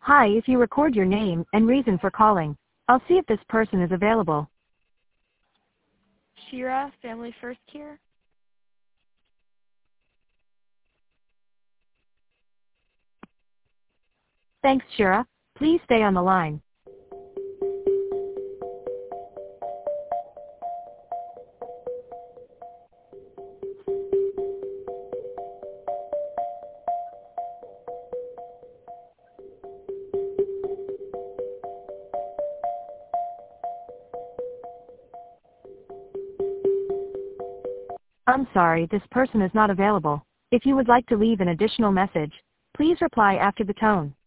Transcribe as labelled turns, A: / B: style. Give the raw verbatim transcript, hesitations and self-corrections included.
A: Hi, if you record your name and reason for calling, I'll see if this person is available.
B: Shira, Family First Care.
A: Thanks, Shira. Please stay on the line. I'm sorry, this person is not available. If you would like to leave an additional message, please reply after the tone.